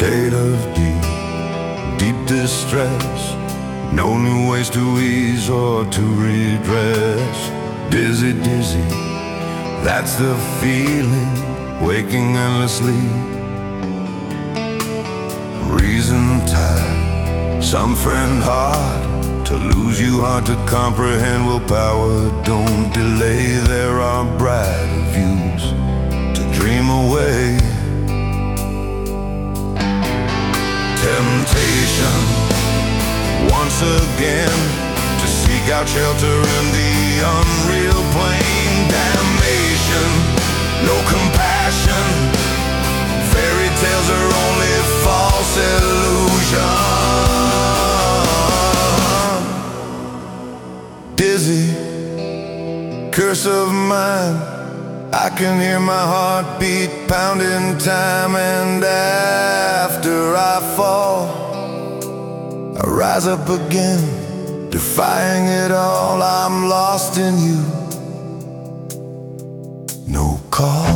state of deep distress. No new ways to ease or to redress. Dizzy, dizzy, that's the feeling. Waking endlessly, reason tired, some friend hard. To lose you hard to comprehend. Willpower don't delay. There are brighter views to dream away. Temptation once again to seek out shelter in the unreal plane. Damnation, no compassion. Fairy tales are only false illusion. Dizzy, curse of mine. I can hear my heartbeat pounding time. And after I fall, I rise up again, defying it all. I'm lost in you, no call.